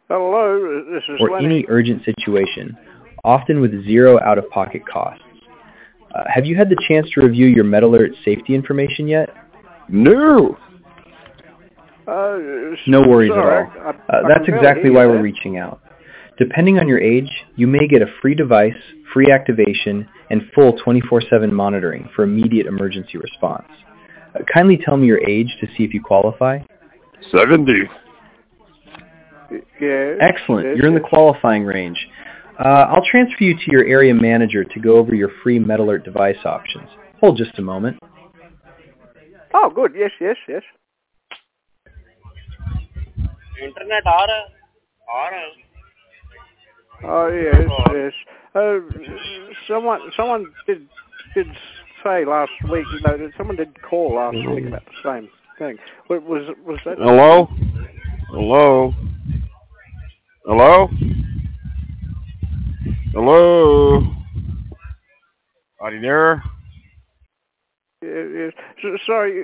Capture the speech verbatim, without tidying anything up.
Hello, this is or Lenny. any urgent situation, often with zero out-of-pocket costs. Uh, have you had the chance to review your MedAlert safety information yet? No. Uh, No worries sorry, at all. I, I, Uh, I that's can barely exactly hear why you we're there. reaching out. Depending on your age, you may get a free device, free activation, and full twenty-four seven monitoring for immediate emergency response. Uh, kindly tell me your age to see if you qualify. seventy. Yes. Excellent. Yes, You're in the yes. qualifying range. Uh, I'll transfer you to your area manager to go over your free MedAlert device options. Hold just a moment. Oh, good. Yes, yes, yes. Internet आ रहा है आ रहा है Oh, yes, yes. Uh, someone, someone did did say last week. You know, that someone did call last week about the same thing. Wa- Was was that? Hello? Hello? Hello? Hello? Are you there? Yes, yes. So, sorry.